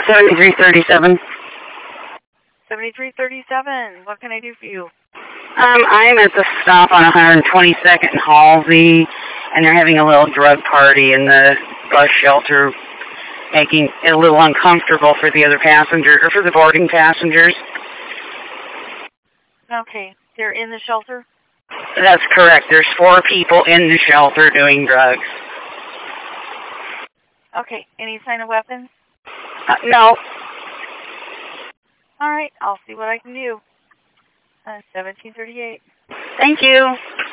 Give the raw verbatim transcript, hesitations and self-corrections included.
seventy-three thirty-seven. seventy-three thirty-seven. What can I do for you? Um, I'm at the stop on one hundred twenty-second and Halsey, and they're having a little drug party in the bus shelter, making it a little uncomfortable for the other passengers, or for the boarding passengers. Okay. They're in the shelter? That's correct. There's four people in the shelter doing drugs. Okay. Any sign of weapons? Uh, no. All right. I'll see what I can do. Uh, seventeen thirty-eight. Thank you.